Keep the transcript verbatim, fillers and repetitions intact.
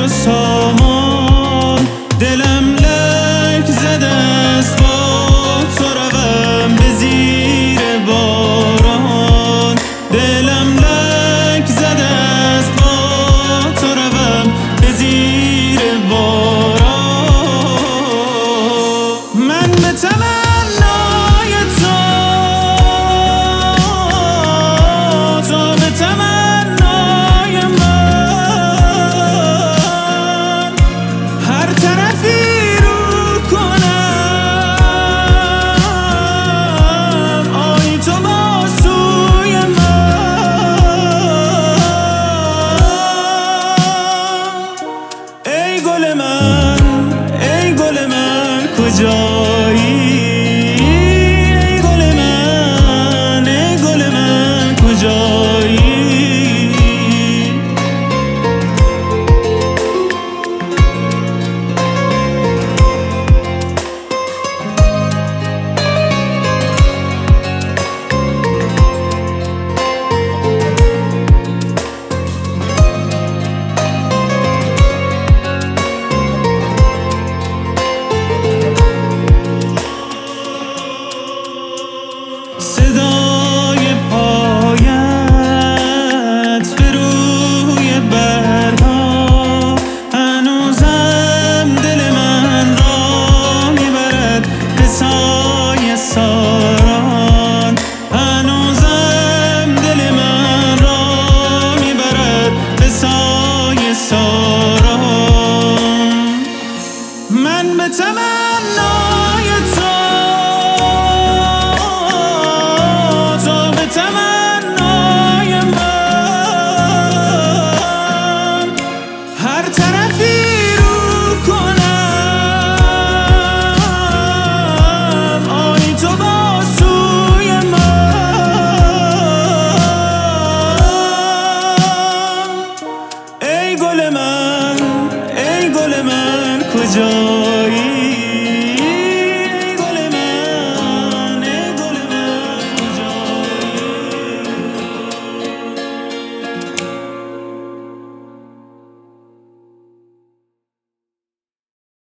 و سامان، دلم لک زده است با تو روم به زیر باران. دلم لک زده است با تو روم به زیر باران. من به تمنای تو، تو به تمنای من، هر طرفی رو کنم آی تو با سوی من. ای گل من، ای گل من کجایی؟ ای گل من، ای گل من کجایی؟ صدا